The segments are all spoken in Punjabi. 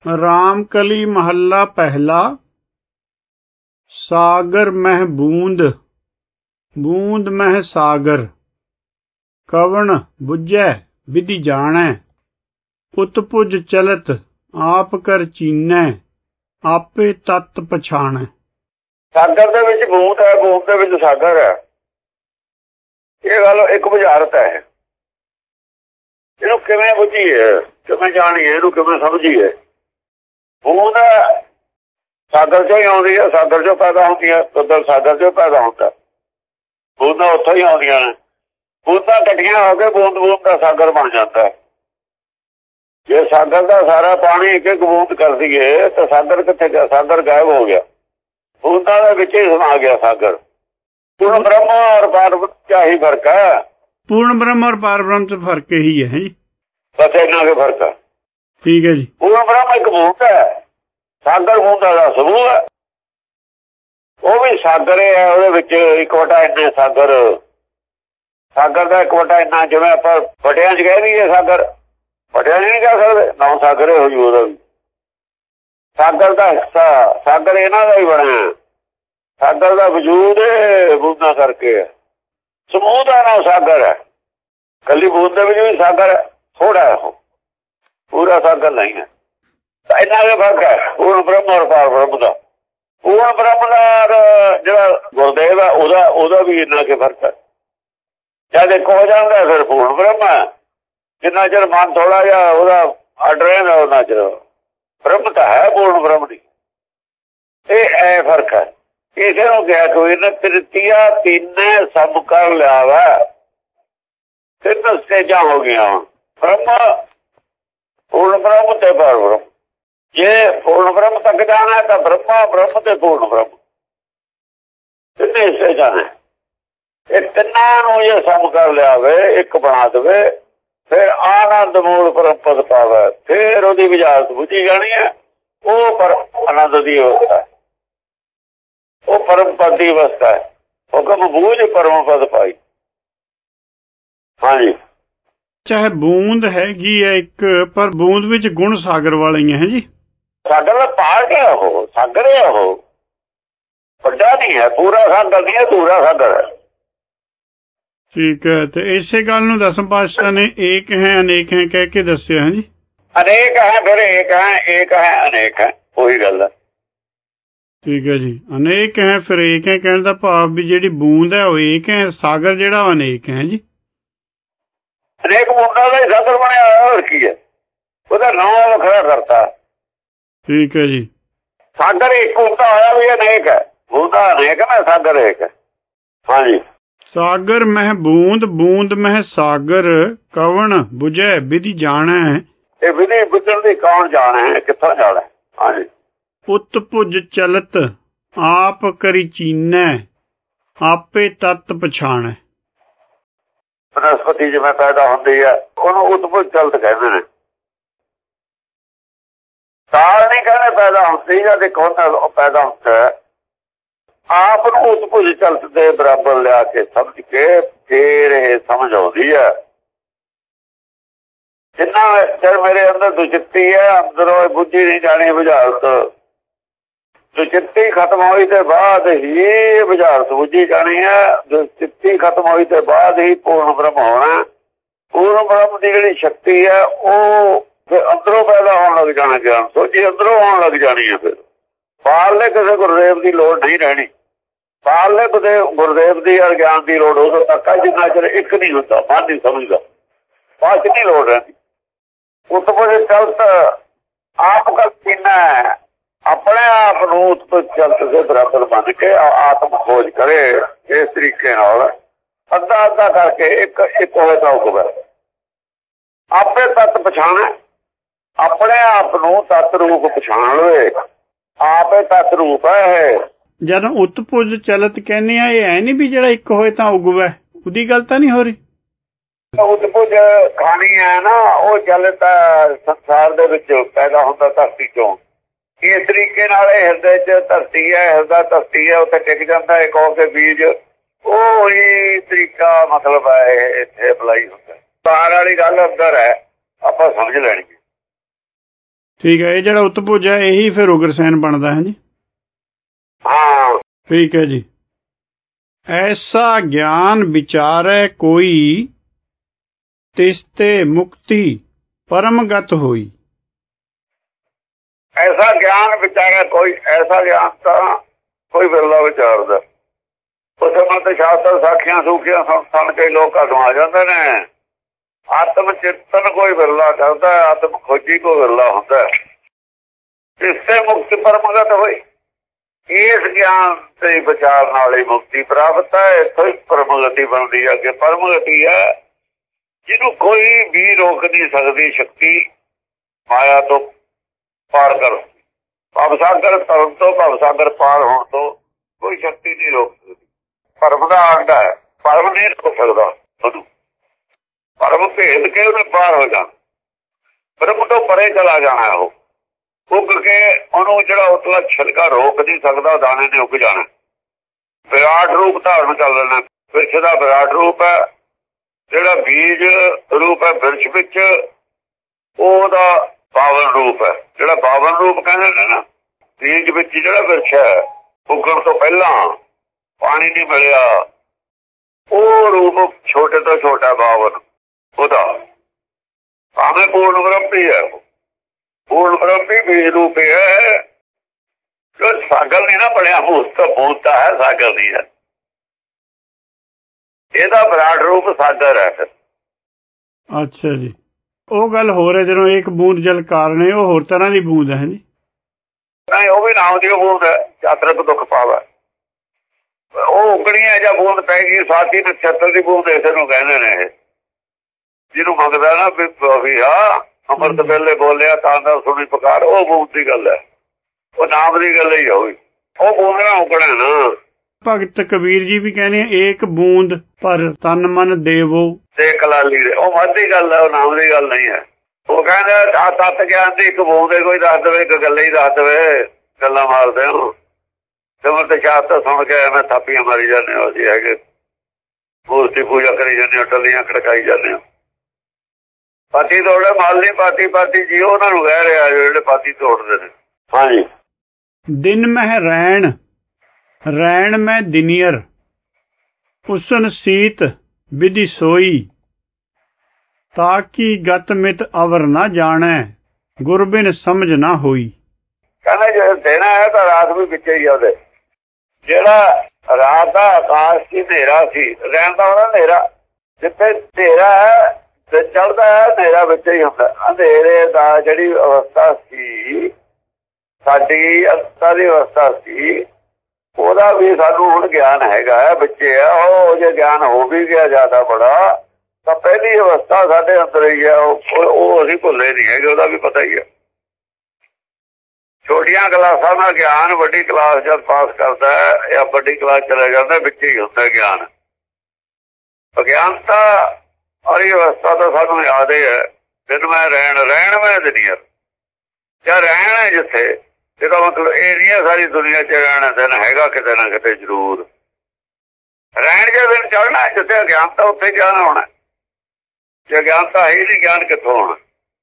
रामकली महला पहला। सागर मह बूंद, बूंद मह सागर। कवन बुझै विधि जाणै, उत्पुज चलत आप कर चीनै। आपे तत पछाणै। सागर ਦੇ ਵਿੱਚ ਬੂੰਦ ਹੈ, ਬੂੰਦ ਦੇ ਵਿੱਚ ਸਾਗਰ ਹੈ। ਇਹ ਗੱਲ ਇੱਕ ਬੁਝਾਰਤ ਹੈ। ਇਹਨੂੰ ਕਿਵੇਂ ਬੁੱਝੀਏ, ਕਿਵੇਂ ਜਾਣੀਏ, ਇਹਨੂੰ ਕਿਵੇਂ ਸਮਝੀਏ। ਬੂੰਦ ਸਾਗਰ ਚੋਂ ਹੀ ਆਉਂਦੀ ਹੈ, ਸਾਗਰ ਚੋਂ ਪੈਦਾ ਹੁੰਦੀ ਹੈ, ਉਧਰ ਸਾਗਰ ਚੋਂ ਪੈਦਾ ਹੁੰਦਾ। ਬੂੰਦਾਂ ਉੱਥੋਂ ਹੀ ਆਉਂਦੀਆਂ ਨੇ। ਬੂੰਦਾਂ ਇਕੱਠੀਆਂ ਹੋ ਕੇ ਬੂੰਦ ਬੂੰਦ ਦਾ ਸਾਗਰ ਬਣ ਜਾਂਦਾ। ਜੇ ਸਾਗਰ ਦਾ ਸਾਰਾ ਪਾਣੀ ਇੱਕ ਇੱਕ ਬੂੰਦ ਕਰ ਦਈਏ ਤਾਂ ਸਾਗਰ ਕਿੱਥੇ ਗਿਆ? ਸਾਗਰ ਗਾਇਬ ਹੋ ਗਿਆ। ਬੂੰਦਾਂ ਦੇ ਵਿੱਚ ਹੀ ਸਮਾ ਗਿਆ ਸਾਗਰ। पूर्ण ब्रह्म और पार ब्रह्म क्या ही फर्क है? पूर्ण ब्रह्म और पार ब्रह्म से फर्क ही है जी, बस इतना के फर्क है। ठीक है जी। पूर्ण ब्रह्म एक बूंद है, सागर बूंदा का समूह है। वो भी सागर है, ਉਹਦੇ ਵਿੱਚ ਇੱਕ ਵਟਾ ਇੰਨਾ ਸਾਗਰ। ਸਾਗਰ ਦਾ ਇੱਕ ਵਟਾ ਇੰਨਾ, ਜਿਵੇਂ ਆਪਾਂ ਵਟਿਆਂ 'ਚ ਕਹਿ ਦਈਏ ਸਾਗਰ, ਵਟਿਆਂ 'ਚ ਨਹੀਂ ਕਹਿ ਸਕਦੇ, ਨਾ ਸਾਗਰ ਹੋ ਜੂ। ਉਹਦਾ ਵੀ ਸਾਗਰ ਦਾ ਹਿੱਸਾ, ਸਾਗਰ ਇਹਨਾਂ ਦਾ ਹੀ ਬਣਿਆ। ਸਾਗਰ ਦਾ ਵਜੂਦ ਬੂੰਦਾਂ ਕਰਕੇ ਹੈ। ਸਮੂਹ ਦਾ ਨਾਮ ਸਾਗਰ ਹੈ। ਕੱਲੀ ਬੂੰਦ ਦੇ ਵਿੱਚ ਵੀ ਸਾਗਰ ਹੈ, ਥੋੜਾ ਹੈ, ਉਹ ਪੂਰਾ ਸਾਗਰ ਨਹੀਂ ਹੈ। ਤਾਂ ਇੰਨਾ ਦਾ ਫਰਕ ਹੈ ਪੂਰਨ ਬ੍ਰਹਮ ਔਰ ਪਾਰ ਬ੍ਰਹਮ ਦਾ। ਪੂਰਨ ਬ੍ਰਹਮ ਦਾ ਜਿਹੜਾ ਗੁਰਦੇਵ ਹੈ, ਉਹਦਾ ਵੀ ਇੰਨਾ ਕੇ ਫਰਕ ਹੈ। ਜਦ ਇੱਕ ਹੋ ਜਾਂਦਾ ਫਿਰ ਪੂਰਨ ਬ੍ਰਹਮ ਹੈ। ਜਿੰਨਾ ਚਿਰ ਮਨ ਥੋੜਾ ਜਿਹਾ ਉਹਦਾ ਅੜ ਰਹਿੰਦਾ, ਉਹਨਾਂ ਚਿਰ ਬ੍ਰਹਮ ਤਾਂ ਹੈ, ਪੂਰਨ ਬ੍ਰਹਮ ਦੀ। ਇਹ ਫਰਕ ਹੈ। ਇਸੇ ਨੂੰ ਕਿਹਾ ਕੋਈ ਨਾ ਤ੍ਰਿਤੀਆ ਤਿੰਨੇ ਸਭ ਕਰ ਲਿਆ ਵਾ। ਤਿੰਨ ਸਟੇਜਾਂ ਹੋ ਗਈਆਂ। ਬ੍ਰਹਮ, ਪੂਰਨ ਬ੍ਰਹਮ ਤੇ ਪਾਰ ਬ੍ਰਹਮ। ਜੇ ਪੂਰਨ ਬ੍ਰਹਮ ਤੱਕ ਜਾਣਾ ਤਾਂ ਬ੍ਰਹਮਾ, ਬ੍ਰਹਮ ਤੇ ਪੂਰਨ ਬ੍ਰਹਮ, ਤਿੰਨੇ ਸਟੇਜਾਂ ਨੇ। ਇਹ ਤਿੰਨਾਂ ਨੂੰ ਜੇ ਸਭ ਕਰ ਲਿਆਵੇ, ਇੱਕ ਬਣਾ ਦੇਵੇ, ਫਿਰ ਆਨੰਦ ਮੂਲ ਪਰਮ ਪਦ ਪਾਵੇ। ਫਿਰ ਉਹਦੀ ਬੁਝਾਰਤ ਬੁੱਝੀ ਜਾਣੀ ਹੈ। ਉਹ ਪਰ ਆਨੰਦ ਦੀ ਅਵਸਥਾ ਹੈ, ਉਹ परम पद की अवस्था है। हुक्म बूझ परम पद पाई। हाँ जी, चाहे बूंद हैगी है एक, पर बूंद विच गुण सागर वाले है जी। सागर का पार्ट है, वो सागर है, वो बड़ा नहीं है, पूरा सागर नहीं है, पूरा सागर है। ठीक है, तो इसे गल नूं दसम पातशाह ने एक है अनेक है कह के दस्सिया है जी। अनेक है, फिर एक है, एक है अनेक है, वही गल है। ठीक है जी। अनेक है फिर एक है, कहने का भाव भी जिहड़ी बूंद है वो एक है, सागर जिहड़ा अनेक है जी। अनेक बूंदा का ही सागर बनया और की है, उसका नाम वखरा करता। ठीक है जी। सागर एक बूंदा आया भी अनेक है, बूंदा अनेक है ना, सागर एक है। हाँ जी। सागर मह बूंद, बूंद मह सागर। कवन बुझै विधि जाणै। ये विधि बुझण दी कौन जाने है, कित्थों जाना है। हाँ जी। उत्पुज चलत आप करी चीनै। आपे तत पछाणै। वनस्पति जिवें पैदा होंदी है, ਉਹਨੂੰ उत्पुज चलत कहते हैं। ताल नहीं कहते पैदा होंदी, जब एक होता पैदा होता है, आप ਨੂੰ उत्पुज चलत ਦੇ बराबर लिया के समझ के फिर ਇਹ समझ आउंदी है। जिन्ना चਿਰ मेरे अंदर दुचित्ती है, अंदरों बुद्धि नहीं जानी बुझारत। चित्ती खत्म हुई तो बाद ही बुझारत बुझी जानी है। जो चित्ती खत्म हुई तो बाद ही पूर्ण ब्रह्म होना। पूर्ण ब्रह्म की जी शक्ति है वो अंदरों पैदा होने लग जाना, ज्ञान सोची अंदरों होने लग जानी है। फिर पारले किसी गुरुदेव की लोड़ नहीं रहनी। पारले गुरुदेव की और ज्ञान की लोड़ उदों तक है जिन्ना चिर एक नहीं होता, मन नहीं समझता, बाद च नहीं लोड़ रहती। उत्पुज चलत आप का पीना है, अपने आप ਨੂੰ उत्पुज चलत ਦੇ बराबर बन के आत्म खोज करे। इस तरीके अद्धा अद्धा करके एक एक होए तो हुक्म है। आपे तत्त पछाणे, अपने आप ਨੂੰ तत्त रूप पछाण लवे। आपे तत्त रूप है। जद उत्पुज चलत कहने आ, ये नहीं भी ਜਿਹੜਾ ਇੱਕ ਹੋਏ ਤਾਂ ਉਗਵੇ, ਉਹਦੀ ਗੱਲ ਤਾਂ ਨਹੀਂ ਹੋ ਰਹੀ। उत्पुज खानी है ना, वो चलत संसार ਦੇ ਵਿੱਚ पैदा ਹੁੰਦਾ ਧਰਤੀ ਚੋਂ। इस तरीके हिरदे च धरती है, हिरदा धरती है, उत्थे टिक जाता एक होके बीज। ही तरीका मतलब है इत्थे अप्लाई होता। बाहर वाली गल अंदर है, आप समझ लैनी। ਠੀਕ ਹੈ। ਇਹ ਜਿਹੜਾ ਉਤਪੁਜ ਹੈ ਇਹੀ ਫਿਰ ਉਗਰਸੈਨ ਬਣਦਾ ਹੈ ਜੀ। ਹਾਂ ਠੀਕ ਹੈ ਜੀ। ਐਸਾ ਗਿਆਨ ਵਿਚਾਰੈ ਕੋਈ, ਤਿਸ ਤੇ ਮੁਕਤੀ ਪਰਮਗਤ ਹੋਈ। ਐਸਾ ਗਿਆਨ ਵਿਚਾਰਿਆ ਕੋਈ, ਐਸਾ ਗਿਆਨ ਤਾਂ ਕੋਈ ਬਿਰਲਾ ਵਿਚਾਰਦਾ। ਉਸ ਸਮੇਂ ਤੇ ਸ਼ਾਸਤਰ ਸਾਖੀਆਂ ਸੂਖੀਆਂ ਸੁਣ ਕੇ ਲੋਕ ਘਰੋਂ ਆ ਜਾਂਦੇ ਨੇ। ਆਤਮ ਚਿੰਤਨ ਕੋਈ ਬਿਰਲਾ ਕਰਦਾ, ਆਤਮ ਖੋਜੀ ਕੋਈ ਬਿਰਲਾ ਹੁੰਦਾ। ਇਸ ਤੇ ਮੁਕਤੀ ਪਰਮਗਤ ਹੋਈ। ਇਸ ਗਿਆਨ ਤੇ ਵਿਚਾਰ ਨਾਲ ਹੀ ਮੁਕਤੀ ਪ੍ਰਾਪਤ ਹੈ। ਇੱਥੋਂ ਹੀ ਪਰਮਗਤੀ ਬਣਦੀ ਹੈ ਕਿ ਪਰਮਗਤੀ ਹੈ ਜਿਹਨੂੰ ਕੋਈ ਵੀ ਰੋਕ ਨਹੀਂ ਸਕਦੀ ਸ਼ਕਤੀ ਮਾਇਆ ਤੋਂ ਪਾਰ ਕਰ। ਭਵਸਾਗਰ ਤਰਨ ਤੋਂ, ਭਵਸਾਗਰ ਪਾਰ ਹੋਣ ਤੋਂ ਕੋਈ ਸ਼ਕਤੀ ਨਹੀਂ ਰੋਕ ਸਕਦੀ। ਪਰਮ ਦਾ ਆਂਡਾ ਹੈ, ਪਰਮ ਨਹੀਂ ਰੋਕ ਸਕਦਾ ਉਹਨੂੰ। ਪਰਮ ਭੇਦ ਕੇ ਉਹਨੇ ਪਾਰ ਹੋ ਜਾਣਾ, ਬ੍ਰਹਮ ਤੋਂ ਪਰੇ ਚਲਾ ਜਾਣਾ। ਉਹ ਉੱਗ ਕੇ ਉਹਨੂੰ ਜਿਹੜਾ ਉਤਲਾ ਛਿਲਕਾ ਰੋਕ ਨਹੀਂ ਸਕਦਾ, ਦਾਣੇ ਨੇ ਉੱਗ ਜਾਣਾ। ਵਿਰਾਟ ਰੂਪ ਧਾਰਨ ਕਰ ਲੈਣਾ। ਵਿਰਛ ਦਾ ਵਿਰਾਟ ਰੂਪ ਹੈ, ਜਿਹੜਾ ਬੀਜ ਰੂਪ ਹੈ ਵਿਰਛ ਵਿੱਚ, ਉਹਦਾ ਬਾਵਨ ਰੂਪ ਹੈ। ਜਿਹੜਾ ਬਾਵਨ ਰੂਪ ਕਹਿੰਦੇ ਨੇ ਨਾ, ਬੀਜ ਵਿੱਚ ਜਿਹੜਾ ਵਿਰਛ ਹੈ ਉੱਗਣ ਤੋਂ ਪਹਿਲਾਂ ਪਾਣੀ ਨਹੀਂ ਮਿਲਿਆ, ਉਹ ਰੂਪ ਛੋਟੇ ਤੋਂ ਛੋਟਾ ਬਾਵਨ ਉਹਦਾ। ਭਾਵੇਂ ਪੂਰਨ ਬ੍ਰਹਮੀ ਹੈ, ਪੂਰਨ ਬ੍ਰਹਮੀ ਬੀਜ ਰੂਪ ਹੈ। ਜੋ ਸਾਗਰ ਨਹੀਂ ਨਾ ਬਣਿਆ, ਬੂਤਾ ਹੈ, ਸਾਗਰ ਨਹੀਂ ਹੈ। ਇਹਦਾ ਵਿਰਾਟ ਰੂਪ ਸਾਗਰ ਹੈ। ਅੱਛਾ ਜੀ। ਉਹ ਗੱਲ ਹੋਰ ਹੈ, ਜਦੋਂ ਇੱਕ ਬੂੰਦ ਜਲ ਕਾਰਨ ਹੈ, ਉਹ ਹੋਰ ਤਰ੍ਹਾਂ ਦੀ ਬੂੰਦ ਹੈ ਜੀ। ਨਹੀਂ, ਉਹ ਵੀ ਨਾਮ ਦੀ ਬੂੰਦ ਹੈ। ਚਾਤਰਕ ਦੁੱਖ ਪਾਵਾ ਉਹ ਉਗਣੀ ਹੈ ਜਾਂ ਬੂੰਦ ਪੈ ਗਈ। ਸਾਥੀ ਨਛੱਤਰ ਦੀ ਬੂੰਦ ਇਸੇ ਨੂੰ ਕਹਿੰਦੇ ਨੇ। ਇਹ ਜਿਹਨੂੰ ਮੰਗਦਾ ਨਾ ਵੀ ਆ ਅੰਮ੍ਰਿਤ ਵੇਲੇ ਬੋਲਿਆ ਤਾਂ ਸੁਣੀ ਪੁਕਾਰ, ਉਹ ਬੂੰਦ ਦੀ ਗੱਲ ਹੈ। ਉਹ ਨਾਮ ਦੀ ਗੱਲ ਹੀ ਹੋਈ। ਉਹ ਬੂੰਦ ਨਾ ਉਗਣਾ ਨਾ। ਭਗਤ ਕਬੀਰ ਜੀ ਵੀ ਕਹਿੰਦੇ ਏਕ ਬੂੰਦ ਪਰ ਤਨ ਮਨ ਦੇਵੋ ਤੇ ਕਲਾਲੀ ਦੇ। ਉਹ ਮਨ ਦੀ ਗੱਲ ਹੈ, ਉਹ ਨਾਮ ਦੀ ਗੱਲ ਨਹੀਂ ਹੈ। ਉਹ ਕਹਿੰਦਾ ਤਤ ਗਿਆਨ ਦੀ ਇੱਕ ਬੂੰਦ ਕੋਈ ਦੱਸ ਦੇਵੇ, ਇੱਕ ਗੱਲ ਹੀ ਦੱਸ ਦੇਵੇ। ਗੱਲਾਂ ਮਾਰਦੇ ਹੋ ਸਿਮਰ ਤੇ ਸ਼ਾਸਤਰ ਸੁਣ ਕੇ ਐਵੇਂ ਥਾਪੀਆਂ ਮਾਰੀ ਜਾਂਦੇ ਹੋ। ਅਸੀਂ ਹੈਗੇ ਮੂਰਤੀ ਪੂਜਾ ਕਰੀ ਜਾਂਦੇ ਹੋ, ਟੱਲੀਆਂ ਖੜਕਾਈ ਜਾਂਦੇ ਹੋ। ਪਾਤੀ ਤੋੜੇ ਮਾਲ ਨਹੀਂ, ਪਾਤੀ ਜੀ ਉਹਨਾਂ ਨੂੰ ਕਹਿ ਰਿਹਾ ਜਿਹੜੇ ਪਾਤੀ ਤੋੜਦੇ ਨੇ। ਹਾਂਜੀ। ਦਿਨ ਮਹਿ ਰੈਣ, ਰੈਣ ਮੈਂ ਦਿਨੀਅਰ, ਉਸਨ ਸੀਤ ਵਿਧि ਸੋਈ। ਤਾਕੀ ਗਤ ਮਿਤ ਅਵਰ ਨਾ ਜਾਣੈ, ਗੁਰ ਬਿਨ ਸਮਝ ਨਾ ਹੋਈ। ਕਹਿੰਦਾ ਜੇ ਦੇਣਾ ਹੈ ਤਾਂ ਰਾਤ ਵੀ ਵਿੱਚ ਹੀ ਉਹਦੇ। ਜਿਹੜਾ ਰਾਤ ਦਾ ਆਕਾਸ਼ ਸੀ ਹਨੇਰਾ ਸੀ, ਰਹਿਣ ਦਾ ਉਹਦਾ ਹਨੇਰਾ। ਜਿੱਥੇ ਹਨੇਰਾ ਹੈ ਤੇ ਚੜ੍ਹਦਾ ਹੈ, ਹਨੇਰਾ ਵਿੱਚ ਹੀ ਹੁੰਦਾ। ਅੰਧੇਰੇ ਦਾ ਜਿਹੜੀ ਅਵਸਥਾ ਸੀ, ਸਾਡੀ ਅਵਸਥਾ ਦੀ ਅਵਸਥਾ ਸੀ, ਉਹਦਾ ਵੀ ਸਾਨੂੰ ਹੁਣ ਗਿਆਨ ਹੈਗਾ ਬੱਚੇ ਆ। ਉਹ ਜੇ ਗਿਆਨ ਹੋ ਵੀ ਗਿਆ ਜ਼ਿਆਦਾ ਬੜਾ, ਤਾਂ ਪਹਿਲੀ ਅਵਸਥਾ ਸਾਡੇ ਅੰਦਰ ਹੀ ਹੈ। ਉਹ ਅਸੀਂ ਭੁੱਲੇ ਨਹੀਂ ਹੈਗੇ, ਉਹਦਾ ਵੀ ਪਤਾ ਹੀ ਹੈ। ਛੋਟੀਆਂ ਕਲਾਸਾਂ ਦਾ ਗਿਆਨ ਵੱਡੀ ਕਲਾਸ ਜਦ ਪਾਸ ਕਰਦਾ ਹੈ ਜਾਂ ਵੱਡੀ ਕਲਾਸ ਚਲਾ ਜਾਂਦਾ, ਵਿੱਚ ਹੀ ਹੁੰਦਾ ਗਿਆਨ। ਅਗਿਆਨਤਾ ਵਾਲੀ ਅਵਸਥਾ ਤਾਂ ਸਾਨੂੰ ਯਾਦ ਹੀ ਹੈ। ਦਿਨ ਮੈਂ ਰਹਿਣ ਮੈਂ ਦਿਨੀਅਰ। ਜਾਂ ਰਹਿਣ ਹੈ ਜਿੱਥੇ, ਇਹਦਾ ਮਤਲਬ ਇਹ ਨਹੀਂ ਹੈ ਸਾਰੀ ਦੁਨੀਆ 'ਚ ਰਹਿਣਾ। ਦਿਨ ਹੈਗਾ ਕਿਤੇ ਨਾ ਕਿਤੇ ਜ਼ਰੂਰ। ਰਹਿਣ ਜੇ ਦਿਨ ਚੜ੍ਹਨਾ, ਜਿੱਥੇ ਅਗਿਆਨਤਾ ਉੱਥੇ ਗਿਆਨ ਹੋਣਾ। ਜੇ ਅਗਿਆਨਤਾ ਹੈ ਨਹੀਂ, ਗਿਆਨ ਕਿੱਥੋਂ ਹੋਣਾ।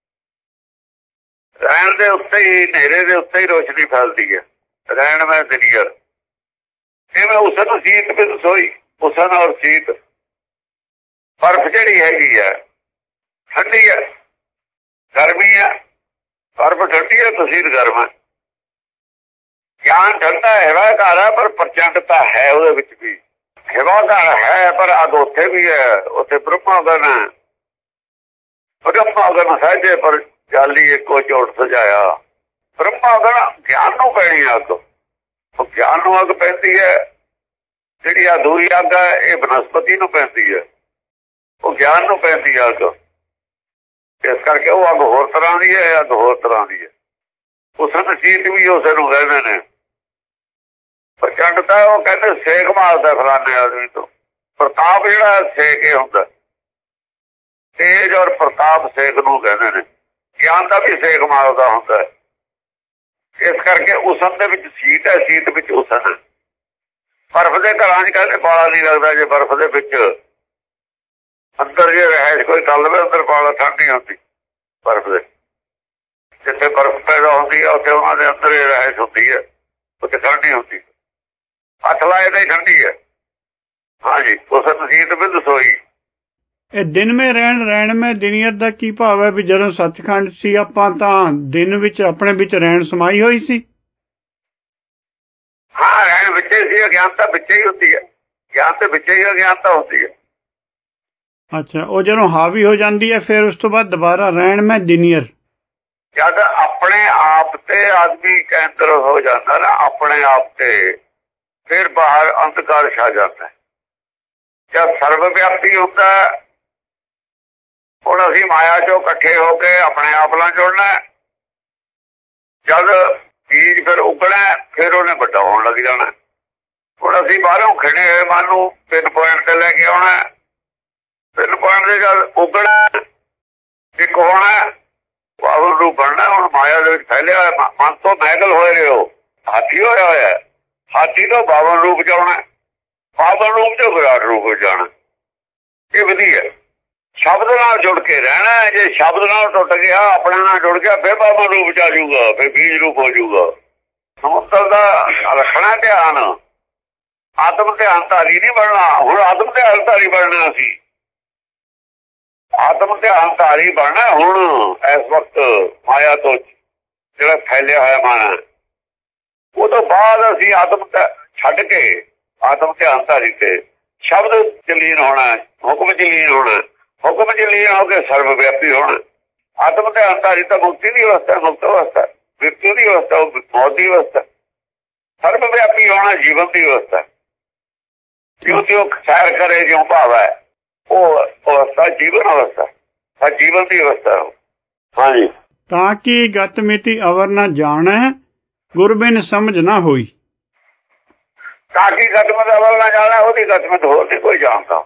ਰਹਿਣ ਦੇ ਉੱਤੇ ਹੀ, ਹਨੇਰੇ ਦੇ ਉੱਤੇ ਹੀ ਰੋਸ਼ਨੀ ਫੈਲਦੀ ਹੈ। ਰਹਿਣ ਮੈਂ ਦਿਨੀਅਰ। ਜਿਵੇਂ ਉਸ ਨੂੰ ਸੀਤ ਵਿੱਚ ਸੋਈ, ਉਸਨ ਔਰ ਸੀਤ। ਬਰਫ਼ ਜਿਹੜੀ ਹੈਗੀ ਹੈ ਠੰਡੀ ਹੈ, ਗਰਮੀ ਹੈ। ਬਰਫ਼ ਠੰਡੀ ਹੈ, ਤਸੀਰ ਗਰਮ ਹੈ। ਗਿਆਨ ਠੰਡਾ ਹਵਾ ਘਰ ਹੈ, ਪਰ ਪ੍ਰਚੰਡਤਾ ਹੈ ਉਹਦੇ ਵਿੱਚ ਵੀ। ਹਵਾ ਘਰ ਹੈ ਪਰ ਅੱਗ ਉੱਥੇ ਵੀ ਹੈ। ਉੱਥੇ ਬ੍ਰਹਮਾਗਨ ਹੈ। ਬ੍ਰਹਮਾਗਨ ਸਹਿਜੇ ਪਰ ਜਾਲੀ ਇੱਕੋ ਝੋਟ ਸਜਾਇਆ। ਬ੍ਰਹਮਾਗਨ ਗਿਆਨ ਨੂੰ ਪੈਣੀ ਅੱਗ। ਉਹ ਗਿਆਨ ਨੂੰ ਅੱਗ ਪੈਂਦੀ ਹੈ। ਜਿਹੜੀ ਅਧੂਰੀ ਅੱਗ ਹੈ ਇਹ ਬਨਸਪਤੀ ਨੂੰ ਪੈਂਦੀ ਹੈ, ਉਹ ਗਿਆਨ ਨੂੰ ਪੈਂਦੀ ਹੈ ਅੱਗ। ਇਸ ਕਰਕੇ ਉਹ ਅੱਗ ਹੋਰ ਤਰ੍ਹਾਂ ਦੀ ਹੈ, ਅੱਗ ਹੋਰ ਤਰ੍ਹਾਂ ਦੀ ਹੈ। ਉਸ ਨਸੀਤ ਵੀ ਉਸੇ ਨੂੰ ਕਹਿੰਦੇ ਨੇ। ਪ੍ਰਚੰਡਤਾ ਉਹ ਕਹਿੰਦੇ ਸੇਕ ਮਾਰਦਾ ਫਲਾਣੇ ਆਦਮੀ ਤੋਂ। ਪ੍ਰਤਾਪ ਜਿਹੜਾ ਸੇਕ ਇਹ ਹੁੰਦਾ, ਤੇਜ ਔਰ ਪ੍ਰਤਾਪ ਸੇਕ ਨੂੰ ਕਹਿੰਦੇ ਨੇ। ਗਿਆਨ ਦਾ ਵੀ ਸੇਕ ਮਾਰਦਾ ਹੁੰਦਾ ਹੈ। ਇਸ ਕਰਕੇ ਉਸਨ ਦੇ ਵਿੱਚ ਸੀਤ ਹੈ, ਸੀਤ ਵਿੱਚ ਉਸਨ ਹੈ। ਬਰਫ਼ ਦੇ ਘਰਾਂ 'ਚ ਕਹਿੰਦੇ ਪਾਲਾ ਨਹੀਂ ਲੱਗਦਾ। ਜੇ ਬਰਫ਼ ਦੇ ਵਿੱਚ ਅੰਦਰ ਜੇ ਰਹਿ ਕੋਈ ਕਰ ਲਵੇ, ਅੰਦਰ ਪਾਲਾ ਠੰਡ ਨਹੀਂ ਹੁੰਦੀ ਬਰਫ਼ ਦੇ। ਜਿੱਥੇ ਬਰਫ਼ ਪੈਦਾ ਹੁੰਦੀ ਹੈ ਉੱਥੇ ਉਹਨਾਂ ਦੇ ਅੰਦਰ ਹੀ ਰਹਿਸ਼ ਹੁੰਦੀ ਹੈ, ਉੱਥੇ ਠੰਡੀ ਹੁੰਦੀ, ਹੱਥ ਲਾਏ ਤਾਂ ਹੀ ਠੰਡੀ ਹੈ। ਹਾਂਜੀ, ਉਸ ਨਸੀਹਤ ਬਿੰਦ ਸੋਈ। ਇਹ ਦਿਨ ਮੇ ਰਹਿਣ ਮੈਂ ਦਿਨੀਅਤ ਦਾ ਕੀ ਭਾਵ ਹੈ? ਵੀ ਜਦੋਂ ਸੱਚਖੰਡ ਸੀ ਆਪਾਂ ਤਾਂ ਦਿਨ ਵਿੱਚ ਆਪਣੇ ਵਿੱਚ ਰਹਿਣ ਸਮਾਈ ਹੋਈ ਸੀ। ਹਾਂ, ਰਹਿਣ ਵਿੱਚੇ ਸੀ, ਅਗਿਆਨਤਾ ਵਿੱਚੇ ਹੀ ਹੁੰਦੀ ਹੈ, ਗਿਆਨ ਤੇ ਵਿੱਚੇ ਹੀ ਅਗਿਆਨਤਾ ਹੁੰਦੀ ਹੈ। ਅੱਛਾ, ਉਹ ਜਦੋਂ ਹਾਵੀ ਹੋ ਜਾਂਦੀ ਹੈ ਫਿਰ ਉਸ ਤੋਂ ਬਾਅਦ ਦੁਬਾਰਾ ਰਹਿਣ ਮੈਂ ਦਿਨੀਅਰ। ਜਦ ਆਪਣੇ ਆਪ ਤੇ ਆਦਮੀ ਕੇਂਦਰ ਹੋ ਜਾਂਦਾ ਨਾ, ਆਪਣੇ ਆਪ ਤੇ, ਫਿਰ ਬਾਹਰ ਅੰਧਕਾਰ ਛਾ ਜਾਂਦਾ। ਜਦ ਸਰਵ ਵਿਆਪੀ ਹੁੰਦਾ, ਹੁਣ ਅਸੀਂ ਮਾਇਆ ਚੋਂ ਇਕੱਠੇ ਹੋ ਕੇ ਆਪਣੇ ਆਪ ਨਾਲ ਜੁੜਨਾ। ਜਦ ਬੀਜ ਫਿਰ ਉਗਣਾ, ਫਿਰ ਉਹਨੇ ਵੱਡਾ ਹੋਣ ਲੱਗ ਜਾਣਾ। ਹੁਣ ਅਸੀਂ ਬਾਹਰੋਂ ਖਿੜੇ ਹੋਏ ਮਨ ਨੂੰ 3 ਪੁਆਇੰਟ ਤੇ ਲੈ ਕੇ ਆਉਣਾ। 3 ਪੁਆਇੰਟ ਦੇ ਜਦ ਉਗਣਾ, ਇੱਕ ਹੋਣਾ, ਪਾਵਰ ਰੂਪ ਬਣਨਾ। ਹੁਣ ਮਾਇਆ ਦੇ ਵਿੱਚ ਫੈਲਿਆ ਹੋਇਆ ਮਨ ਤੋਂ ਮੈਗਲ ਹੋਏ ਰਹੇ ਹੋ, ਹਾਥੀ ਹੋਇਆ ਹੋਇਆ। ਹਾਥੀ ਤੋਂ ਪਾਵਰ ਰੂਪ ਜਾਣਾ, ਪਾਵਰ ਰੂਪ ਤੋਂ ਵਿਰਾਟ ਰੂਪ ਜਾਣਾ। ਇਹ ਵਧੀਆ ਸ਼ਬਦ ਨਾਲ ਜੁੜ ਕੇ ਰਹਿਣਾ। ਜੇ ਸ਼ਬਦ ਨਾਲ ਟੁੱਟ ਗਿਆ, ਆਪਣੇ ਨਾਲ ਜੁੜ ਗਿਆ, ਫਿਰ ਪਾਵਰ ਰੂਪ ਚ ਆ ਜਾਊਗਾ, ਫਿਰ ਬੀਜ ਰੂਪ ਹੋ ਜਾਊਗਾ। ਸਮੁੰਦਰ ਦਾ ਰੱਖਣਾ ਧਿਆਨ, ਆਤਮ ਧਿਆਨ ਧਾਰੀ ਨਹੀਂ ਬਣਨਾ। ਹੁਣ ਆਤਮ ਧਿਆਨ ਧਾਰੀ ਬਣਨਾ, ਅਸੀਂ ਆਤਮ ਧਿਆਨ ਧਾਰੀ ਬਣਨਾ। ਹੁਣ ਇਸ ਵਕਤ ਮਾਇਆ ਤੋਂ ਜਿਹੜਾ ਫੈਲਿਆ ਹੋਇਆ ਮਨ, ਉਹ ਤੋਂ ਬਾਅਦ ਅਸੀਂ ਆਤਮ ਛੱਡ ਕੇ ਆਤਮ ਧਿਆਨ ਧਾਰੀ ਤੇ ਸ਼ਬਦ ਚ ਲੀਨ ਹੋਣਾ, ਹੁਕਮ ਚ ਲੀਨ ਹੋਣਾ। ਹੁਕਮ ਚ ਲੀਨ ਹੋ ਕੇ ਸਰਵ ਵਿਆਪੀ ਹੋਣਾ। ਆਤਮ ਧਿਆਨ ਧਾਰੀ ਤਾਂ ਮੁਕਤੀ ਦੀ ਅਵਸਥਾ, ਮੁਕਤ ਅਵਸਥਾ, ਮ੍ਰਿਤੂ ਦੀ ਅਵਸਥਾ, ਮੌਤ ਦੀ ਅਵਸਥਾ। ਸਰਵ ਵਿਆਪੀ ਹੋਣਾ ਜੀਵਨ ਦੀ ਅਵਸਥਾ। ਜਿਉਂ ਤਿਉਂ ਸੈਰ ਕਰੇ ਜਿਉਂ ਭਾਵ ਹੈ, ਉਹ ਅਵਸਥਾ ਜੀਵਨ ਅਵਸਥਾ, ਜੀਵਨ ਦੀ ਅਵਸਥਾ। ਹਾਂਜੀ, ਤਾਂ ਕਿ ਗਤ ਮਿਤੀ ਅਵਰ ਨਾ ਜਾਣੈ, ਗੁਰਬਿਨ ਸਮਝ ਨਾ ਹੋਈ। ਤਾਂ ਕਿ ਗਤਮਤ ਅਵਰ ਨਾ ਜਾਣਾ, ਉਹਦੀ ਗਤਮਤ ਹੋਰ ਨਹੀਂ ਕੋਈ ਜਾਣਦਾ।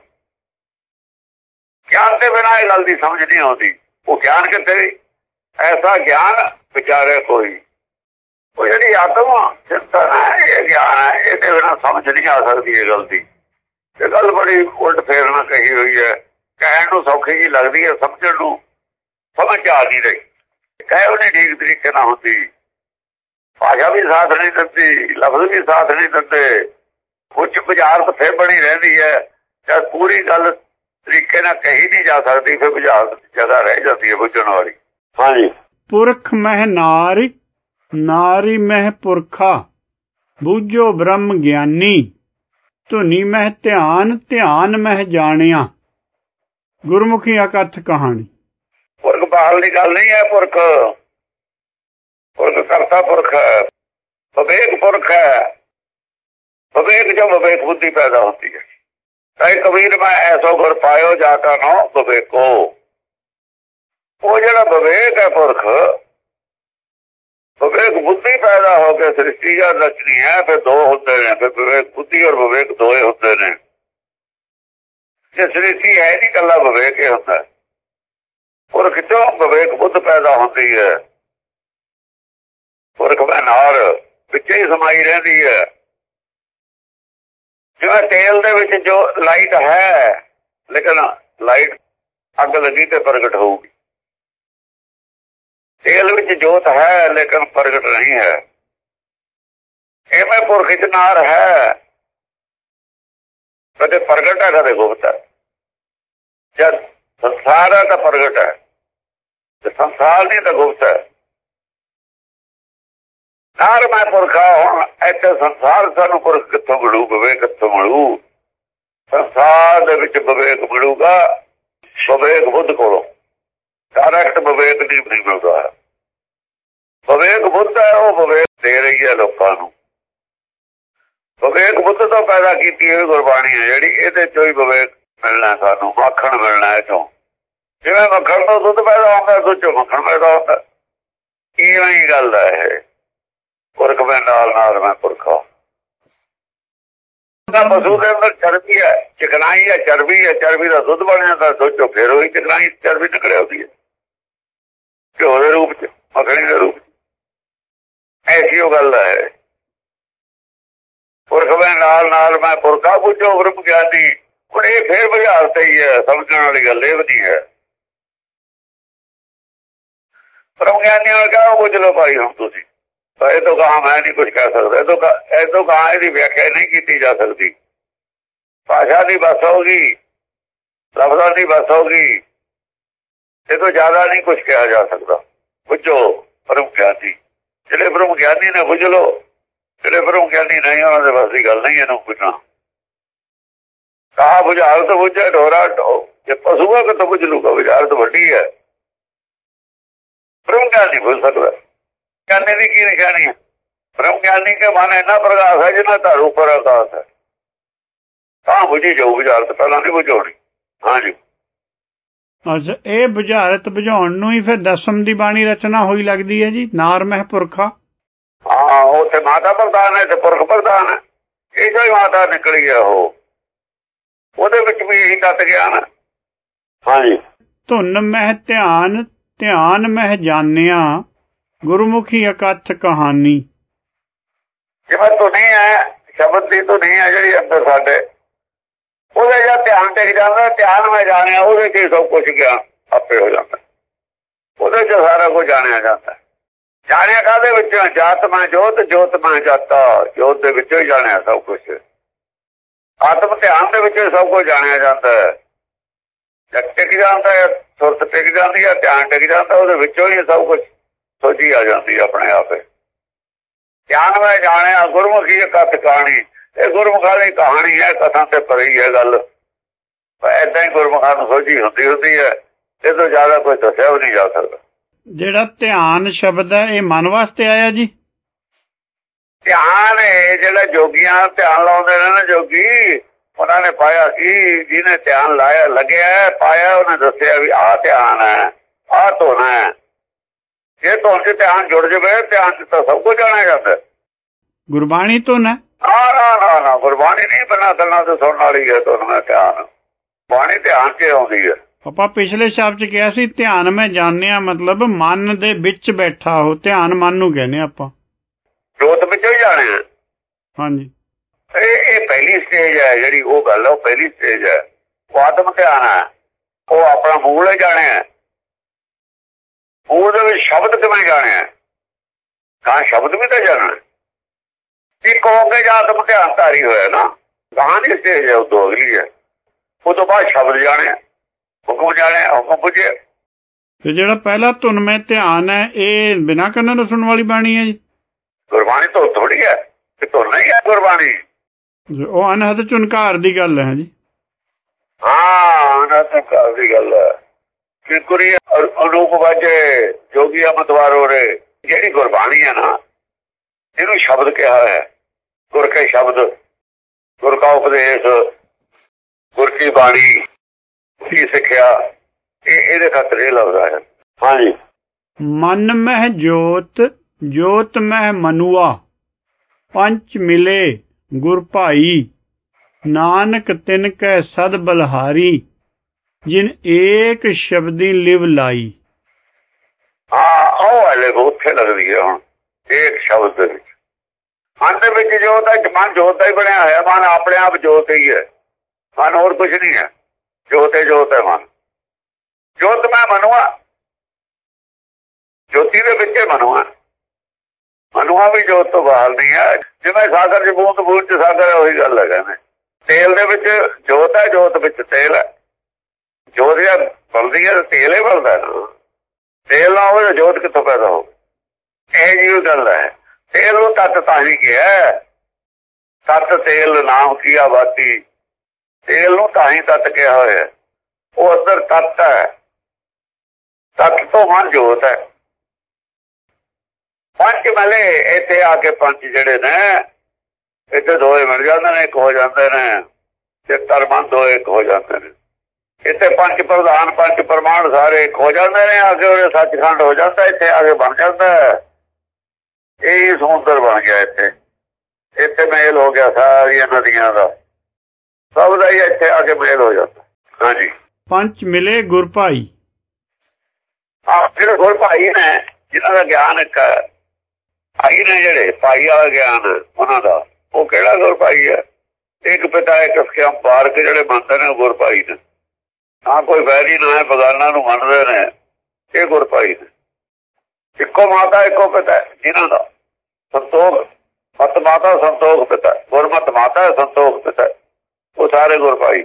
ਗਿਆਨ ਦੇ ਬਿਨਾਂ ਇਹ ਗੱਲ ਦੀ ਸਮਝ ਨਹੀਂ ਆਉਂਦੀ। ਉਹ ਗਿਆਨ ਕਿੱਥੇ? ਐਸਾ ਗਿਆਨ ਵਿਚਾਰੇ ਕੋਈ। ਉਹ ਜਿਹੜੀ ਆਤਮ ਚਿੰਤਨ ਹੈ, ਇਹ ਗਿਆਨ ਹੈ, ਇਹਦੇ ਬਿਨਾਂ ਸਮਝ ਨਹੀਂ ਆ ਸਕਦੀ ਇਹ ਗੱਲ ਦੀ। ਇਹ ਗੱਲ ਬੜੀ ਉਲਟ ਫੇਰ ਨਾਲ ਕਹੀ ਹੋਈ ਹੈ। ਕਹਿਣ ਨੂੰ ਸੌਖੀ ਜੀ ਲੱਗਦੀ ਹੈ, ਸਮਝਣ ਨੂੰ ਸਮਝ ਆ ਨਹੀਂ ਰਹੀ। ਕਹੇ ਉਹਨੇ ਠੀਕ ਤਰੀਕੇ ਨਾਲ ਹੁੰਦੀ, ਭਾਸ਼ਾ ਵੀ ਸਾਥ ਨਹੀਂ ਦਿੰਦੀ, ਲਫ਼ਜ਼ ਵੀ ਸਾਥ ਨਹੀਂ ਦਿੰਦੇ। ਕੁਝ ਬੁਝਾਰਤ ਫਿਰ ਬਣੀ ਰਹਿੰਦੀ ਹੈ। ਜਦ ਪੂਰੀ ਗੱਲ ਤਰੀਕੇ ਨਾਲ ਕਹੀ ਨਹੀਂ ਜਾ ਸਕਦੀ, ਫਿਰ ਬੁਝਾਰਤ ਜਗ੍ਹਾ ਰਹਿ ਜਾਂਦੀ ਹੈ ਬੁੱਝਣ ਵਾਲੀ। ਹਾਂਜੀ, ਪੁਰਖ ਮਹਿ ਨਾਰੀ, ਨਾਰੀ ਮਹਿ ਪੁਰਖਾ, ਬੂਝੋ ਬ੍ਰਹਮ ਗਿਆਨੀ, ਧੁਨੀ ਮਹਿ ਧਿਆਨ, ਧਿਆਨ ਮਹਿ ਜਾਣਿਆ। ਗੁਰਮੁਖੀ ਅਕਥ ਕਹਾਣੀ। ਪੁਰਖ ਬਾਹਰਲੀ ਗੱਲ ਨਹੀਂ ਹੈ। ਪੁਰਖ ਕਰਤਾ ਪੁਰਖ ਹੈ, ਵਿਵੇਕ ਪੁਰਖ ਹੈ। ਵਿਵੇਕ ਜੋ ਵਿਵੇਕ ਬੁੱਧੀ ਪੈਦਾ ਹੁੰਦੀ ਹੈ। ਕਈ ਕਬੀਰ ਮੈਂ ਐਸੋ ਗੁਰ ਪਾਇਓ ਜਾ ਕਾ ਨੋ ਵਿਵੇਕੋ। ਉਹ ਜਿਹੜਾ ਵਿਵੇਕ ਹੈ ਪੁਰਖ, ਵਿਵੇਕ ਬੁੱਧੀ ਪੈਦਾ ਹੋ ਕੇ ਸ੍ਰਿਸ਼ਟੀ ਜਾਂ ਰਚਨੀ ਹੈ। ਫਿਰ ਦੋ ਹੁੰਦੇ ਨੇ, ਫਿਰ ਵਿਵੇਕ ਬੁੱਧੀ ਔਰ ਵਿਵੇਕ ਦੋਏ ਹੁੰਦੇ ਨੇ। ਜੇ ਸ੍ਰਿਸ਼ਟੀ ਹੈ ਨਹੀਂ, ਇਕੱਲਾ ਵਿਵੇਕ ਹੀ ਹੁੰਦਾ। ਪੁਰਖ ਚੋਂ ਵਿਵੇਕ ਬੁੱਧ ਪੈਦਾ ਹੁੰਦੀ ਹੈ। ਪੁਰਖ ਮੈਂ ਨਾਰ ਵਿੱਚ ਹੀ ਸਮਾਈ ਰਹਿੰਦੀ ਹੈ। ਜਿਵੇਂ ਤੇਲ ਦੇ ਵਿੱਚ ਜੋ ਲਾਈਟ ਹੈ, ਲੇਕਿਨ ਲਾਈਟ ਅੱਗ ਲੱਗੀ ਤੇ ਪ੍ਰਗਟ ਹੋਊਗੀ। ਤੇਲ ਵਿੱਚ ਜੋਤ ਹੈ, ਲੇਕਿਨ ਪ੍ਰਗਟ ਨਹੀਂ ਹੈ। ਐਵੇਂ ਪੁਰਖ ਚ ਨਾਰ ਹੈ, ਕਦੇ ਪ੍ਰਗਟ ਹੈ, ਕਦੇ ਗੁਪਤ ਹੈ। ਜਦ ਸੰਸਾਰ ਹੈ ਤਾਂ ਪ੍ਰਗਟ ਹੈ, ਤੇ ਸੰਸਾਰ ਨਹੀਂ ਤਾਂ ਗੁਪਤ ਹੈ। ਨਾਰ ਮੈਂ ਪੁਰਖਾ। ਹੁਣ ਇੱਥੇ ਸੰਸਾਰ ਸਾਨੂੰ ਪੁਰਖ ਕਿੱਥੋਂ ਮਿਲੂ, ਵਿਵੇਕ ਕਿੱਥੋਂ ਮਿਲੂ? ਸੰਸਾਰ ਦੇ ਵਿੱਚ ਵਿਵੇਕ ਮਿਲੂਗਾ ਵਿਵੇਕ ਬੁੱਧ ਕੋਲੋਂ। ਡਾਇਰੈਕਟ ਵਿਵੇਕ ਨਹੀਂ ਮਿਲਦਾ। ਵਿਵੇਕ ਬੁੱਧ ਹੈ, ਉਹ ਵਿਵੇਕ ਦੇ ਰਹੀ ਹੈ ਲੋਕਾਂ ਨੂੰ। ਵਿਵੇਕ ਬੁੱਧ ਤੋਂ ਪੈਦਾ ਕੀਤੀ ਹੋਈ ਗੁਰਬਾਣੀ ਹੈ ਜਿਹੜੀ, ਇਹਦੇ ਚੋਂ ਹੀ ਵਿਵੇਕ ਮਿਲਣਾ ਸਾਨੂੰ, ਮੱਖਣ ਮਿਲਣਾ ਇੱਥੋਂ। ਜਿਵੇਂ ਮੱਖਣ ਤੋਂ ਦੁੱਧ ਪੈਦਾ ਹੁੰਦਾ, ਦੁੱਧ ਚੋਂ ਮੱਖਣ ਪੈਦਾ ਹੁੰਦਾ। ਇਵੇਂ ਹੀ ਗੱਲ ਹੈ ਇਹ। ਪੁਰਖ ਮੈਂ ਨਾਲ ਮੈਂ ਪੁਰਖਾ। ਪਸ਼ੂ ਦੇ ਅੰਦਰ ਚਰਬੀ ਹੈ, ਚਿਕਨਾਈ ਹੈ, ਚਰਬੀ ਹੈ। ਚਰਬੀ ਦਾ ਦੁੱਧ ਬਣ ਜਾਂਦਾ, ਦੁੱਧ ਚੋਂ ਫਿਰ ਉਹੀ ਚਿਕਨਾਈ ਚਰਬੀ ਨਿਕਲ ਆਉਂਦੀ ਹੈ ਘਿਓ ਦੇ ਰੂਪ ਚ, ਮੱਖਣੀ ਦੇ ਰੂਪ ਚ। ਐਸੀ ਉਹ ਗੱਲ ਹੈ। ਪੁਰਖ ਮੈਂ ਨਾਲ ਮੈਂ ਪੁਰਖਾ, ਬੁੱਝੋ ਬ੍ਰਹਮ ਗਿਆਨੀ। ਹੁਣ ਇਹ ਫੇਰ ਬੁਝਾਰਤ ਹੀ ਹੈ, ਸਮਝਣ ਵਾਲੀ ਗੱਲ ਇਹ ਵੀ ਹੈ। ਬ੍ਰਹਮ ਗਿਆਨੀਆਂ ਨੇ ਕਿਹਾ ਉਹ ਪੁੱਛ ਲਓ ਭਾਈ ਹੁਣ ਤੁਸੀਂ। ਇਹ ਤੋਂ ਕਹਾ ਮੈਂ ਨਹੀਂ ਕੁਝ ਕਹਿ ਸਕਦਾ, ਇਹ ਤੋਂ ਕਹਾ ਇਹਦੀ ਵਿਆਖਿਆ ਨਹੀਂ ਕੀਤੀ ਜਾ ਸਕਦੀ। ਭਾਸ਼ਾ ਦੀ ਬਸ ਹੋਗੀ, ਲਫ਼ਜ਼ਾਂ ਦੀ ਬਸ ਹੋਗੀ, ਇਹ ਤੋਂ ਜ਼ਿਆਦਾ ਨਹੀਂ ਕੁਝ ਕਿਹਾ ਜਾ ਸਕਦਾ। ਬੁੱਝੋ ਬ੍ਰਹਮ ਗਿਆਨੀ, ਜਿਹੜੇ ਬ੍ਰਹਮ ਗਿਆਨੀ ਨੇ ਬੁੱਝ ਲਓ, ਜਿਹੜੇ ਬ੍ਰਹਮ ਗਿਆਨੀ ਨਹੀਂ ਉਹਨਾਂ ਦੇ ਬਸ ਦੀ ਗੱਲ ਨਹੀਂ ਇਹਨੂੰ ਪੁੱਛਣਾ। ਕਹਾ ਬੁਝਾਰਤ ਬੁੱਝੇ ਢੋਰਾ ਢੋ, ਜੇ ਪਸ਼ੂਆ ਕਿਤੋਂ ਬੁੱਝ ਲੂਗਾ, ਬੁਝਾਰਤ ਵੱਡੀ ਹੈ। ਬ੍ਰਹਮ ਗਿਆਨੀ ਬੁੱਝ ਸਕਦਾ। ਗਿਆਨੀ ਦੀ ਕੀ ਨਿਸ਼ਾਨੀ ਹੈ? ਬ੍ਰਹਮ ਗਿਆਨੀ ਕੇ ਮਨ ਇੰਨਾ ਪ੍ਰਕਾਸ਼ ਹੈ ਜਿੰਨਾ ਧਰ ਉੱਪਰ ਆਕਾਸ਼ ਹੈ। ਤਾਂ ਬੁਝੀ ਜਾਊ ਬੁਝਾਰਤ, ਪਹਿਲਾਂ ਨਹੀਂ ਬੁਝਾਉਣੀ। ਹਾਂਜੀ। ਅੱਛਾ, ਇਹ ਬੁਝਾਰਤ ਬੁਝਾਉਣ ਨੂੰ ਹੀ ਫਿਰ ਦਸਮ ਦੀ ਬਾਣੀ ਰਚਨਾ ਹੋਈ ਲੱਗਦੀ ਹੈ ਜੀ, ਨਾਰ ਮਹਿ ਪੁਰਖਾ। ਹਾਂ, ਉੱਥੇ ਮਾਤਾ ਪ੍ਰਧਾਨ ਹੈ ਤੇ ਪੁਰਖ ਪ੍ਰਧਾਨ ਹੈ। ਇਹ ਜੋ ਮਾਤਾ ਨਿਕਲੀ ਹੈ ਉਹਦੇ ਵਿੱਚ ਵੀ ਇਹੀ ਤੱਤ ਗਿਆਨ ਹੈ। ਹਾਂਜੀ। ਧੁਨ ਮਹਿ ਧਿਆਨ, ਧਿਆਨ ਮਹਿ ਜਾਣਿਆ, ਗੁਰਮੁਖੀ ਇਕੱਥ ਕਹਾਣੀ। ਜਿਵੇਂ ਧੁਨੀ ਹੈ, ਸ਼ਬਦ ਦੀ ਧੁਨੀ ਹੈ ਜਿਹੜੀ ਅੰਦਰ ਸਾਡੇ, ਉਹਦੇ ਜਾਂ ਧਿਆਨ ਟਿਕ ਜਾਂਦਾ, ਧਿਆਨ ਮੈਂ ਜਾਣਿਆ, ਉਹਦੇ ਚ ਸਭ ਕੁਝ ਗਿਆਨ ਆਪੇ ਹੋ ਜਾਂਦਾ। ਉਹਦੇ ਚ ਸਾਰਾ ਕੁਝ ਜਾਣਿਆ ਜਾਂਦਾ। ਜਾਣਿਆ ਕਾਹਦੇ ਵਿੱਚੋਂ? ਜਾਤ ਮੈਂ ਜੋਤ, ਜੋਤ ਮੈਂ ਜਾਤਾ। ਜੋਤ ਦੇ ਵਿੱਚੋਂ ਹੀ ਜਾਣਿਆ ਸਭ ਕੁਝ। ਆਤਮ ਧਿਆਨ ਦੇ ਵਿੱਚੋਂ ਸਭ ਕੁਝ ਜਾਣਿਆ ਜਾਂਦਾ ਹੈ। ਜਦ ਟਿਕ ਜਾਂਦਾ ਹੈ, ਸੁਰਤ ਟਿਕ ਜਾਂਦੀ ਹੈ, ਧਿਆਨ ਟਿਕ ਜਾਂਦਾ, ਉਹਦੇ ਵਿੱਚੋਂ ਹੀ ਸਭ ਕੁਝ ਸੋਝੀ ਆ ਜਾਂਦੀ ਆਪਣੇ ਆਪੇ। ਧਿਆਨ ਮੈਂ ਜਾਣਿਆ, ਗੁਰਮੁਖੀ ਕਥ ਕਹਾਣੀ। ਇਹ ਗੁਰਮੁਖਾਂ ਦੀ ਕਹਾਣੀ ਹੈ, ਕਥਾ ਤੇ ਪਰੀ ਹੈ ਗੱਲ। ਏਦਾਂ ਹੀ ਗੁਰਮੁਖਾਂ ਨੂੰ ਸੋਝੀ ਹੁੰਦੀ ਹੈ। ਇਹ ਤੋਂ ਜ਼ਿਆਦਾ ਕੋਈ ਦੱਸਿਆ ਵੀ ਨਹੀਂ ਜਾ ਸਕਦਾ। ਜਿਹੜਾ ਧਿਆਨ ਸ਼ਬਦ ਹੈ ਇਹ ਮਨ ਵਾਸਤੇ ਆਇਆ ਜੀ? ਧਿਆਨ ਹੈ ਜਿਹੜਾ ਜੋਗੀਆਂ ਧਿਆਨ ਲਾਉਂਦੇ ਨੇ ਨਾ, ਜੋਗੀ ਉਹਨਾਂ ਨੇ ਪਾਇਆ ਸੀ। ਜਿਹਨੇ ਧਿਆਨ ਲਾਇਆ, ਲੱਗਿਆ, ਪਾਇਆ, ਉਹਨੇ ਦੱਸਿਆ ਵੀ ਆਹ ਧਿਆਨ ਹੈ, ਆਹ ਧੋਣਾ ਹੈ। ਜੇ ਧੋਣ ਚ ਧਿਆਨ ਜੁੜ ਜਾਵੇ, ਧਿਆਨ ਚ ਤਾਂ ਸਭ ਕੁਝ ਜਾਣਿਆ ਜਾਂਦਾ। ਗੁਰਬਾਣੀ ਤੋਂ ਨਾ ਨਾ ਗੁਰਬਾਣੀ ਨਹੀਂ, ਬਿਨਾਂ ਗੱਲਾਂ ਤੋਂ ਸੁਣਨ ਵਾਲੀ ਹੈ ਧੁਨ। ਧਿਆਨ ਬਾਣੀ ਧਿਆਨ ਚ ਆਉਂਦੀ ਹੈ। ਆਪਾਂ ਪਿਛਲੇ ਸ਼ਬਦ ਚ ਕਿਹਾ ਸੀ ਧਿਆਨ ਮੈਂ ਜਾਣਿਆ, ਮਤਲਬ ਮਨ ਦੇ ਵਿੱਚ ਬੈਠਾ ਹੋ। ਧਿਆਨ ਮਨ ਨੂੰ ਕਹਿੰਦੇ ਆਪਾਂ, ਜੋਤ ਵਿੱਚੋਂ ਹੀ ਜਾਣਿਆ। ਹਾਂਜੀ। ਇਹ ਪਹਿਲੀ ਸਟੇਜ ਹੈ ਜਿਹੜੀ, ਉਹ ਗੱਲ ਉਹ ਪਹਿਲੀ ਸਟੇਜ ਹੈ। ਉਹ ਆਤਮ ਧਿਆਨ ਹੈ, ਉਹ ਆਪਣਾ ਮੂਲ ਹੀ ਜਾਣਿਆ। ਮੂਲ ਦੇ ਵਿੱਚ ਸ਼ਬਦ ਕਿਵੇਂ ਜਾਣਿਆ? ਤਾਂ ਸ਼ਬਦ ਵੀ ਤਾਂ ਜਾਣਨਾ। ਇੱਕ ਹੋ ਕੇ ਆਤਮ ਧਿਆਨ ਧਾਰੀ ਹੋਇਆ ਨਾ, ਗਾਂ ਦੀ ਸਟੇਜ ਹੈ, ਉਦੋਂ ਅਗਲੀ ਹੈ। ਉਹ ਤੋਂ ਬਾਅਦ ਸ਼ਬਦ ਜਾਣਿਆ, ਹੁਕਮ ਜਾਣਿਆ, ਹੁਕਮ ਪੁੱਜਿਆ। ਤੇ ਜਿਹੜਾ ਪਹਿਲਾ ਧੁਨ ਮੈਂ ਧਿਆਨ ਹੈ, ਇਹ ਬਿਨਾਂ ਕੰਨਾਂ ਤੋਂ ਸੁਣਨ ਵਾਲੀ ਬਾਣੀ ਹੈ ਜੀ? ਗੁਰਬਾਣੀ ਤੋਂ ਥੋੜੀ ਹੈ, ਤੇ ਧੁਨ ਨਹੀਂ ਹੈ ਗੁਰਬਾਣੀ। ਉਹ ਅਨਹਦ ਝੁਨਕਾਰ ਦੀ ਗੱਲ ਹੈ ਜੀ। ਹਾਂ, ਅਨਹਦ ਝੁਨਕਾਰ ਦੀ ਗੱਲ ਹੈ। ਕਿਰਕੁਰੀ ਅਨੂਪ ਵਾਜੇ ਜੋਗੀ ਅਮਤਵਾਰ ਹੋ ਰਹੇ। ਜਿਹੜੀ ਗੁਰਬਾਣੀ ਹੈ ਨਾ, ਇਹਨੂੰ ਸ਼ਬਦ ਕਿਹਾ ਹੈ। ਗੁਰ ਕੇ ਸ਼ਬਦ, ਗੁਰ ਕਾ ਉਪਦੇਸ਼, ਗੁਰ ਕੀ ਬਾਣੀ, ਕੀ ਸਿੱਖਿਆ, ਇਹਦੇ ਖਾਤਰ ਇਹ ਲੱਗਦਾ ਹੈ। ਹਾਂਜੀ। ਮਨ ਮਹਿ ਜੋਤ, ਜੋਤ ਮਹਿ ਮਨੁਆ, ਪੰਚ ਮਿਲੇ ਗੁਰ ਭਾਈ, ਨਾਨਕ ਤਿਨ ਕੈ ਸਦ ਬਲਹਾਰੀ, ਜਿਨ ਏਕ ਸ਼ਬਦੀ ਲਿਵ ਲਾਈ। ਉਹ ਹਲੇ ਉੱਥੇ ਲੱਗਦੀ ਹੈ ਹੁਣ ਏਕ ਸ਼ਬਦ ਦੇ ਵਿੱਚ। ਮਨ ਦੇ ਵਿੱਚ ਜੋਤ ਹੈ, ਮਨ ਜੋਤ ਦਾ ਹੀ ਬਣਿਆ ਹੋਇਆ। ਮਨ ਆਪਣੇ ਆਪ ਜੋਤ ਹੀ ਹੈ, ਮਨ ਹੋਰ ਕੁਝ ਨਹੀਂ ਹੈ। ਜੋਤ ਹੈ ਮਨ। ਜੋਤ ਮੈਂ ਮਨੁਆ, ਜੋਤੀ ਦੇ ਵਿੱਚ ਮਨੁਆ। ਮਨੁਆ ਵੀ ਜੋਤ ਤੋਂ ਬਾਹਰ ਨਹੀਂ ਹੈ। ਜਿਵੇਂ ਸਾਗਰ ਚ ਬੂੰਦ, ਬੂੰਦ ਚ ਸਾਗਰ ਹੈ, ਉਹੀ ਗੱਲ ਹੈ। ਕਹਿੰਦੇ ਤੇਲ ਦੇ ਵਿੱਚ ਜੋਤ ਹੈ, ਜੋਤ ਵਿੱਚ ਤੇਲ ਹੈ। ਜੋਤ ਜਾਂ ਬਲਦੀ ਹੈ, ਤੇਲ ਹੀ ਬਲਦਾ ਨਾ। ਤੇਲ ਨਾ ਹੋਵੇ ਤਾਂ ਜੋਤ ਕਿੱਥੋਂ ਪੈਦਾ ਹੋਵੇ? ਇਹ ਜਿਹੀ ਗੱਲ ਹੈ। ਤੇਲ ਨੂੰ ਤੱਤ ਤਾਂ ਹੀ ਕਿਹਾ, ਤੱਤ ਤੇਲ ਨਾਮ ਕੀਆ ਬਾਤੀ। ਤੇਲ ਨੂੰ ਤਾਂ ਹੀ ਤੱਤ ਕਿਹਾ ਹੋਇਆ। ਉਹ ਅੰਦਰ ਤੱਤ ਹੈ, ਤੱਤ ਤੋਂ ਮਨ ਜੋਤ ਹੈ। ਪੰਜ ਮਲੇ ਇੱਥੇ ਆ ਕੇ ਪੰਜ ਜਿਹੜੇ ਨੇ, ਇੱਥੇ ਦੋਏ ਮਿਲ ਜਾਂਦੇ ਨੇ, ਇੱਕ ਹੋ ਜਾਂਦੇ ਨੇ। ਚਿੱਤਰ ਮਨ ਦੋ ਇੱਕ ਹੋ ਜਾਂਦੇ ਨੇ। ਇੱਥੇ ਪੰਜ ਪ੍ਰਧਾਨ, ਪੰਜ ਪ੍ਰਮਾਣ ਸਾਰੇ ਇੱਕ ਹੋ ਜਾਂਦੇ ਨੇ। ਆ ਕੇ ਉਹਦੇ ਸੱਚਖੰਡ ਹੋ ਜਾਂਦਾ, ਇੱਥੇ ਆ ਕੇ ਬਣ ਜਾਂਦਾ। ਇਹ ਸਮੁੰਦਰ ਬਣ ਗਿਆ। ਇੱਥੇ ਮੇਲ ਹੋ ਗਿਆ ਸਾਰੀਆਂ ਨਦੀਆਂ ਦਾ, ਸਭ ਦਾ ਹੀ ਇੱਥੇ ਆ ਕੇ ਮੇਲ ਹੋ ਜਾਂਦਾ। ਹਾਂਜੀ। ਪੰਜ ਮਿਲੇ ਗੁਰ ਭਾਈ। ਜਿਹੜੇ ਗੁਰ ਭਾਈ ਨੇ, ਜਿਨ੍ਹਾਂ ਦਾ ਗਿਆਨ ਇੱਕ ਭਾਈ ਨੇ, ਜਿਹੜੇ ਭਾਈ ਵਾਲਾ ਗਿਆਨ ਉਹਨਾਂ ਦਾ, ਉਹ ਕਿਹੜਾ ਗੁਰ ਭਾਈ ਹੈ? ਇੱਕ ਪਿਤਾ ਇੱਕ ਸਿੱਖਿਆ ਪਾਰ ਕੇ ਜਿਹੜੇ ਮੰਨਦੇ ਨੇ ਗੁਰ ਭਾਈ ਨੇ। ਨਾ ਕੋਈ ਵੈਰੀ, ਨਾ ਬਗਾਨਾ ਨੂੰ ਮੰਨਦੇ ਨੇ, ਇਹ ਗੁਰ ਭਾਈ ਨੇ। ਇੱਕੋ ਮਾਤਾ ਇੱਕੋ ਪਿਤਾ ਜਿਨ੍ਹਾਂ ਦਾ ਸੰਤੋਖ ਮਤ ਮਾਤਾ ਸੰਤੋਖ ਪਿਤਾ ਗੁਰਮਤ ਮਾਤਾ ਸੰਤੋਖ ਪਿਤਾ ਉਹ ਸਾਰੇ ਗੁਰ ਭਾਈ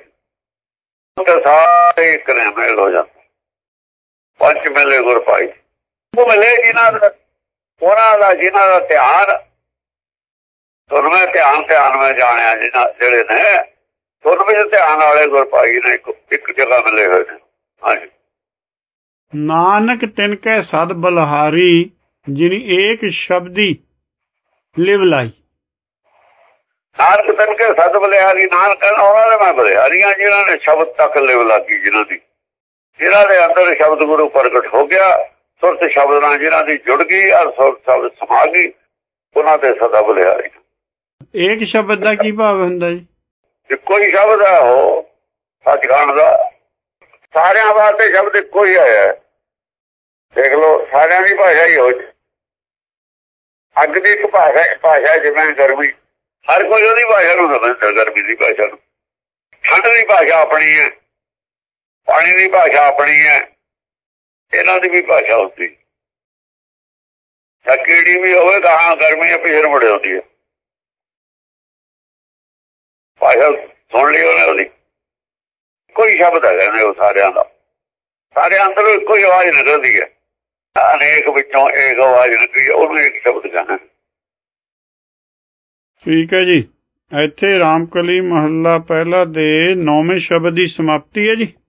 ਸਾਰੇ ਇੱਕ ਨੇ ਮੇਲ ਹੋ ਜਾਂਦੇ ਪੰਜ ਮੇਲੇ ਗੁਰ ਭਾਈ ਉਹ ਮਿਲੇ ਜਿਨ੍ਹਾਂ ਦਾ ਉਹਨਾਂ ਦਾ ਜਿਨ੍ਹਾਂ ਦਾ ਧਿਆਨ ਤੁਰਵੇਂ ਧਿਆਨ ਮੈਂ ਜਾਣਿਆ ਜਿਹਨਾਂ ਜਿਹੜੇ ਨੇ ਤੁਰਵੇਂ ਧਿਆਨ ਵਾਲੇ ਗੁਰ ਭਾਈ ਨੇ ਇੱਕ ਜਗ੍ਹਾ ਮਿਲੇ ਹੋਏ ਨੇ। ਹਾਂਜੀ ਨਾਨਕ ਤਿਨ ਕੈ ਸਦ ਬਲਹਾਰੀ ਜਿਨ ਏਕ ਸ਼ਬਦੀ ਲਿਵ ਲਾਈ। ਨਾਨਕ ਤਿਨ ਕੈ ਸਦ ਬਲਿਹਾਰੀ ਨਾਨਕ ਉਹਨਾਂ ਦੇ ਮੈਂ ਬਲਿਹਾਰੀਆਂ ਜਿਨ੍ਹਾਂ ਨੇ ਸ਼ਬਦ ਤੱਕ ਲਿਵ ਲੱਗੀ ਜਿਹਨਾਂ ਦੇ ਅੰਦਰ ਸ਼ਬਦ ਗੁਰੂ ਪ੍ਰਗਟ ਹੋ ਗਿਆ ਸੁਰਤ ਸ਼ਬਦ ਨਾਲ ਜਿਹਨਾਂ ਦੀ ਜੁੜ ਗਈ ਔਰ ਸੁਰਤ ਸ਼ਬਦ ਸਮਾ ਗਈ ਉਹਨਾਂ ਦੇ ਸਦਾ ਬਲਿਹਾਰੀ। ਏਕ ਸ਼ਬਦ ਦਾ ਕੀ ਭਾਵ ਹੁੰਦਾ ਜੀ? ਇੱਕੋ ਹੀ ਸ਼ਬਦ ਹੈ ਉਹ ਸੱਚਖੰਡ ਦਾ ਸਾਰਿਆਂ ਵਾਸਤੇ ਸ਼ਬਦ ਇੱਕੋ ਹੀ ਆਇਆ। ਦੇਖ ਲਓ ਸਾਰਿਆਂ ਦੀ ਭਾਸ਼ਾ ਹੀ ਹੋ ਅੱਗ ਦੀ ਇੱਕ ਭਾਸ਼ਾ ਜਿਵੇਂ ਗਰਮੀ ਹਰ ਕੋਈ ਉਹਦੀ ਭਾਸ਼ਾ ਨੂੰ ਸਮਝਦਾ ਗਰਮੀ ਦੀ ਭਾਸ਼ਾ ਨੂੰ ਠੰਡ ਦੀ ਭਾਸ਼ਾ ਆਪਣੀ ਹੈ ਪਾਣੀ ਦੀ ਭਾਸ਼ਾ ਆਪਣੀ ਹੈ ਇਹਨਾਂ ਦੀ ਵੀ ਭਾਸ਼ਾ ਹੁੰਦੀ ਜਾਂ ਕੀੜੀ ਵੀ ਹੋਵੇ ਗਾਹਾਂ ਗਰਮੀ ਪਿਛੜ ਮੁੜੇ ਹੁੰਦੀ ਹੈ ਭਾਸ਼ਾ ਸੁਣ ਲਈ ਉਹਨੇ ਉਹਦੀ ਕੋਈ ਸ਼ਬਦ ਹੈਗਾ ਨੇ ਉਹ ਸਾਰਿਆਂ ਦਾ ਸਾਰੇ ਅੰਦਰੋਂ ਇੱਕੋ ਹੀ ਆਵਾਜ਼ ਨਿਕਲਦੀ ਹੈ ਅਨੇਕ ਵਿੱਚੋਂ ਇੱਕ ਆਵਾਜ਼ ਨਿਕਲੀ ਉਹਨੂੰ ਇੱਕ ਸ਼ਬਦ ਕਹਿਣਾ। ਠੀਕ ਹੈ ਜੀ। ਇੱਥੇ ਰਾਮਕਲੀ ਮਹੱਲਾ ਪਹਿਲਾ ਦੇ 9ਵੇਂ ਸ਼ਬਦ ਦੀ ਸਮਾਪਤੀ ਹੈ ਜੀ।